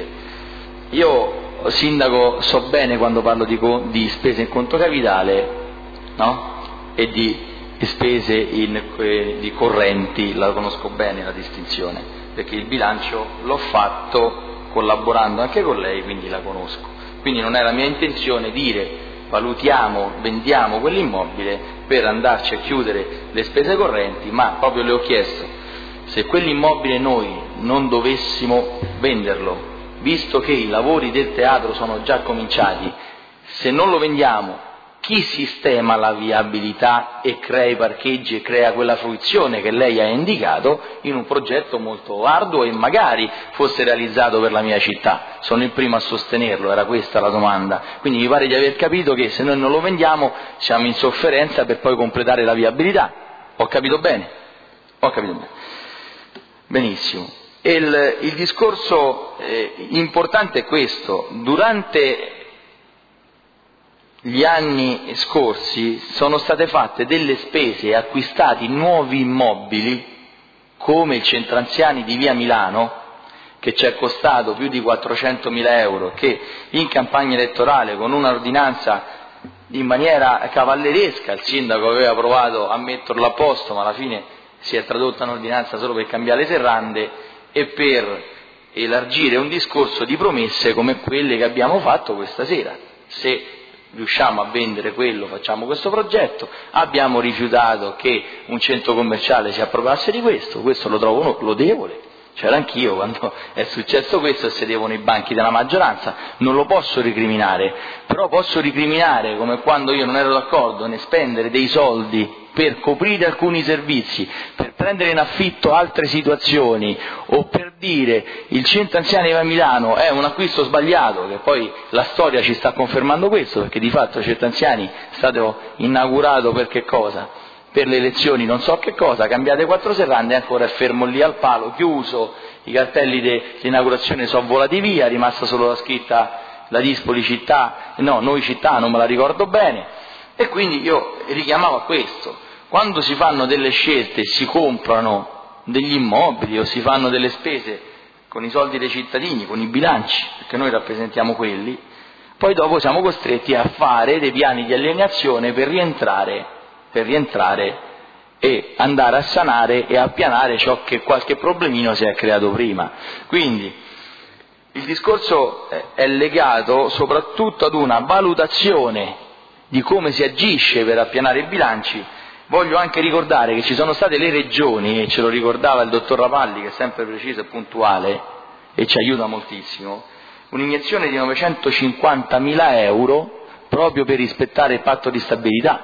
Io, Sindaco, so bene quando parlo di, di spese in conto capitale, no? E di spese in, eh, di correnti, la conosco bene la distinzione, perché il bilancio l'ho fatto collaborando anche con lei, quindi la conosco. Quindi non è la mia intenzione dire valutiamo, vendiamo quell'immobile per andarci a chiudere le spese correnti, ma proprio le ho chiesto se quell'immobile noi non dovessimo venderlo, visto che i lavori del teatro sono già cominciati, se non lo vendiamo, chi sistema la viabilità e crea i parcheggi e crea quella fruizione che lei ha indicato in un progetto molto arduo e magari fosse realizzato per la mia città? Sono il primo a sostenerlo, era questa la domanda. Quindi mi pare di aver capito che se noi non lo vendiamo siamo in sofferenza per poi completare la viabilità. Ho capito bene? Ho capito bene. Benissimo. E il, il discorso eh, importante è questo. Durante gli anni scorsi sono state fatte delle spese e acquistati nuovi immobili come il centro anziani di via Milano, che ci è costato più di quattrocentomila euro, che in campagna elettorale con un'ordinanza in maniera cavalleresca il sindaco aveva provato a metterlo a posto, ma alla fine si è tradotta un'ordinanza solo per cambiare le serrande e per elargire un discorso di promesse come quelle che abbiamo fatto questa sera. Se riusciamo a vendere quello, facciamo questo progetto. Abbiamo rifiutato che un centro commerciale si appropriasse di questo, questo lo trovo lodevole, c'era anch'io quando è successo questo e sedevo nei banchi della maggioranza, non lo posso ricriminare, però posso ricriminare come quando io non ero d'accordo nel spendere dei soldi per coprire alcuni servizi, per prendere in affitto altre situazioni o per dire il centro anziani a Milano è un acquisto sbagliato, che poi la storia ci sta confermando questo, perché di fatto il centro anziani è stato inaugurato per che cosa? Per le elezioni non so che cosa, cambiate quattro serrande e ancora è fermo lì al palo, chiuso, i cartelli di inaugurazione sono volati via, è rimasta solo la scritta la Dispoli città, no, noi città, non me la ricordo bene, e quindi io richiamavo a questo, quando si fanno delle scelte, si comprano degli immobili o si fanno delle spese con i soldi dei cittadini, con i bilanci, perché noi rappresentiamo quelli, poi dopo siamo costretti a fare dei piani di alienazione per rientrare, per rientrare e andare a sanare e a appianare ciò che qualche problemino si è creato prima. Quindi il discorso è legato soprattutto ad una valutazione di come si agisce per appianare i bilanci. Voglio anche ricordare che ci sono state le regioni, e ce lo ricordava il dottor Rapalli, che è sempre preciso e puntuale e ci aiuta moltissimo, un'iniezione di novecentocinquantamila euro proprio per rispettare il patto di stabilità.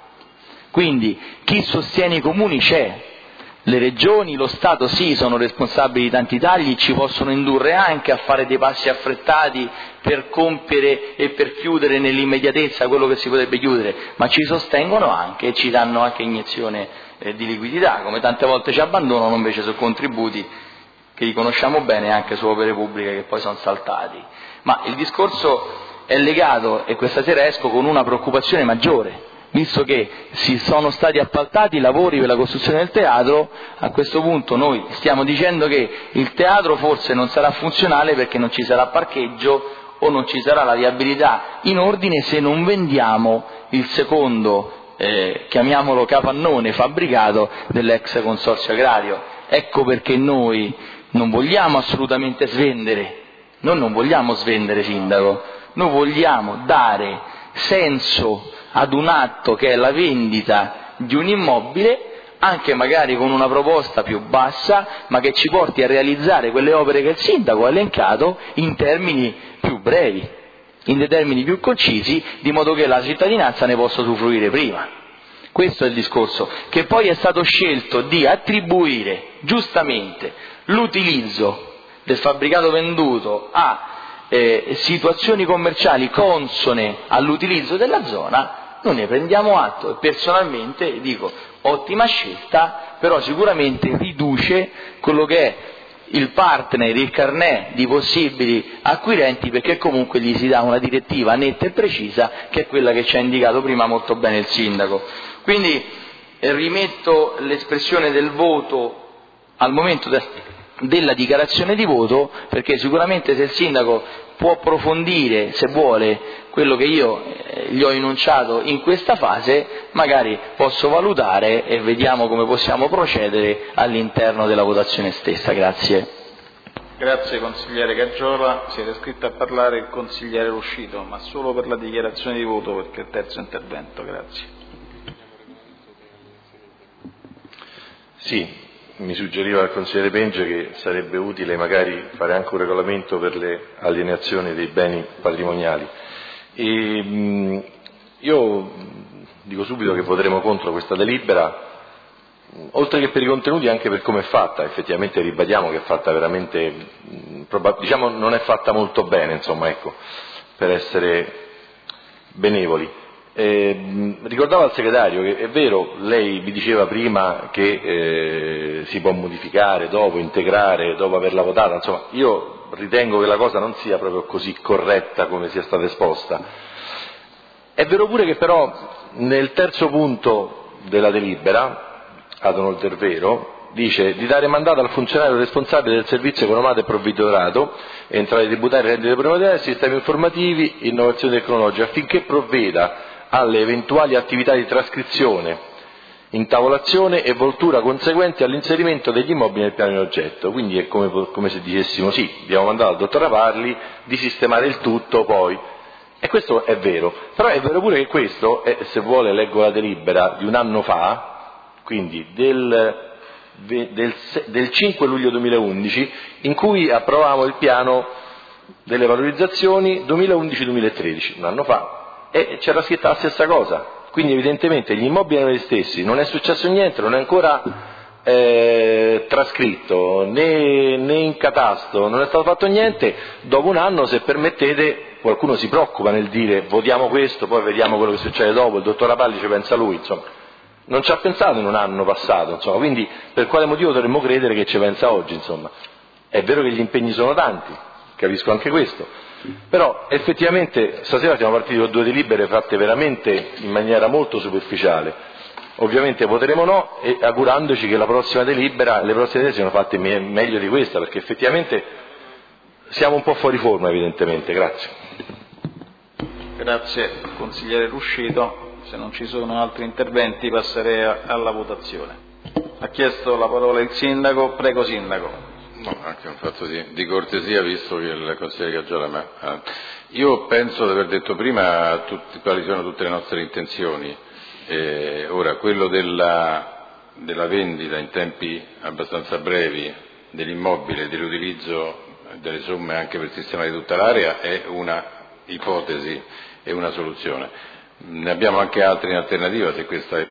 Quindi chi sostiene i comuni c'è, le regioni, lo Stato sì, sono responsabili di tanti tagli, ci possono indurre anche a fare dei passi affrettati per compiere e per chiudere nell'immediatezza quello che si potrebbe chiudere, ma ci sostengono anche e ci danno anche iniezione eh, di liquidità, come tante volte ci abbandonano invece su contributi che riconosciamo bene anche su opere pubbliche che poi sono saltati. Ma il discorso è legato, e questa sera esco con una preoccupazione maggiore, visto che si sono stati appaltati i lavori per la costruzione del teatro, a questo punto noi stiamo dicendo che il teatro forse non sarà funzionale perché non ci sarà parcheggio o non ci sarà la viabilità in ordine se non vendiamo il secondo, eh, chiamiamolo capannone fabbricato dell'ex consorzio agrario. Ecco perché noi non vogliamo assolutamente svendere, noi non vogliamo svendere, sindaco, noi vogliamo dare senso ad un atto che è la vendita di un immobile, anche magari con una proposta più bassa, ma che ci porti a realizzare quelle opere che il sindaco ha elencato in termini più brevi, in dei termini più concisi, di modo che la cittadinanza ne possa usufruire prima. Questo è il discorso, che poi è stato scelto di attribuire giustamente l'utilizzo del fabbricato venduto a eh, situazioni commerciali consone all'utilizzo della zona. Noi ne prendiamo atto e personalmente dico ottima scelta, però sicuramente riduce quello che è il partner, il carnet di possibili acquirenti, perché comunque gli si dà una direttiva netta e precisa, che è quella che ci ha indicato prima molto bene il sindaco. Quindi eh, rimetto l'espressione del voto al momento de- della dichiarazione di voto, perché sicuramente se il sindaco può approfondire, se vuole, quello che io eh, gli ho enunciato in questa fase, magari posso valutare e vediamo come possiamo procedere all'interno della votazione stessa. Grazie. Grazie consigliere Caggiola, si era iscritto a parlare il consigliere Ruscito, ma solo per la dichiarazione di voto, perché è il terzo intervento. Grazie. Sì. Mi suggeriva il consigliere Penge che sarebbe utile magari fare anche un regolamento per le alienazioni dei beni patrimoniali. E, mh, io dico subito che voteremo contro questa delibera, oltre che per i contenuti anche per come è fatta. Effettivamente ribadiamo che è fatta veramente, mh, proba- diciamo non è fatta molto bene, insomma, ecco, per essere benevoli. Eh, ricordavo al segretario che è vero, lei vi diceva prima che eh, si può modificare dopo, integrare, dopo averla votata, insomma io ritengo che la cosa non sia proprio così corretta come sia stata esposta. È vero pure che però nel terzo punto della delibera, ad onor vero, dice di dare mandato al funzionario responsabile del servizio economato e provvidorato, entrate tributarie, reddito primarie, sistemi informativi, innovazione tecnologica, affinché provveda alle eventuali attività di trascrizione, intavolazione e voltura conseguenti all'inserimento degli immobili nel piano in oggetto. Quindi è come, come se dicessimo sì, abbiamo mandato al dottor Rapalli di sistemare il tutto poi. E questo è vero, però è vero pure che questo, è, se vuole leggo la delibera di un anno fa, quindi del, del, del cinque luglio duemilaundici, in cui approvavamo il piano delle valorizzazioni duemilaundici duemilatredici, un anno fa, e c'era scritta la stessa cosa. Quindi evidentemente gli immobili erano gli stessi, non è successo niente, non è ancora eh, trascritto né, né in catasto, non è stato fatto niente. Dopo un anno, se permettete, qualcuno si preoccupa nel dire votiamo questo, poi vediamo quello che succede dopo, il dottor Rapalli ci pensa lui, insomma. Non ci ha pensato in un anno passato, insomma, quindi per quale motivo dovremmo credere che ci pensa oggi, insomma? È vero che gli impegni sono tanti, capisco anche questo, però effettivamente stasera siamo partiti con due delibere fatte veramente in maniera molto superficiale. Ovviamente voteremo no, e augurandoci che la prossima delibera, le prossime delibere siano fatte me- meglio di questa, perché effettivamente siamo un po' fuori forma evidentemente. Grazie. Grazie consigliere Ruscito. Se non ci sono altri interventi passerei a, alla votazione. Ha chiesto la parola il sindaco, prego sindaco. No, anche un fatto di, di cortesia, visto che il consigliere Gaggiola, ma eh, io penso di aver detto prima tutti, quali sono tutte le nostre intenzioni. Eh, ora, quello della, della vendita in tempi abbastanza brevi dell'immobile, dell'utilizzo delle somme anche per il sistema di tutta l'area è una ipotesi, è una soluzione. Ne abbiamo anche altre in alternativa, se questa è